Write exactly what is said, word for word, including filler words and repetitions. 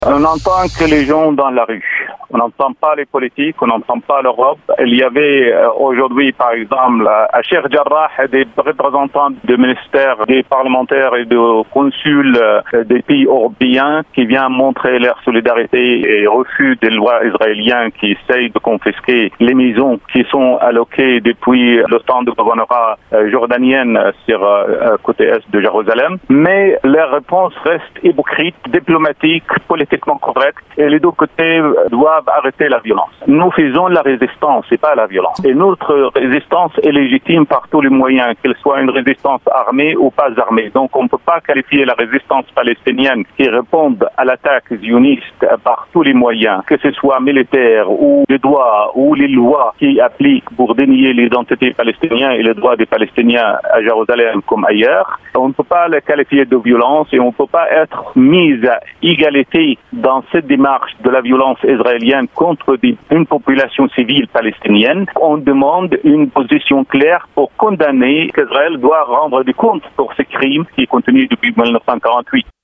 On entend que les gens dans la rue. On n'entend pas les politiques, on n'entend pas l'Europe. Il y avait euh, aujourd'hui, par exemple, à Cheikh Jarrah, des représentants du ministère, des parlementaires et des consuls euh, des pays européens qui viennent montrer leur solidarité et refus des lois israéliennes qui essayent de confisquer les maisons qui sont alloquées depuis le temps de gouvernorat euh, jordanienne sur euh, côté est de Jérusalem. Mais leur réponse reste hypocrite, diplomatique, politiquement correcte, et les deux côtés doivent arrêter la violence. Nous faisons la résistance, c'est pas la violence. Et notre résistance est légitime par tous les moyens, qu'elle soit une résistance armée ou pas armée. Donc on ne peut pas qualifier la résistance palestinienne qui répond à l'attaque zioniste par tous les moyens, que ce soit militaire ou les droits ou les lois qui appliquent pour dénier l'identité palestinienne et les droits des Palestiniens à Jérusalem comme ailleurs. On ne peut pas la qualifier de violence et on ne peut pas être mise à égalité dans cette démarche de la violence israélienne contre une population civile palestinienne. On demande une position claire pour condamner qu'Israël doit rendre des comptes pour ces crimes qui continuent depuis mille neuf cent quarante-huit.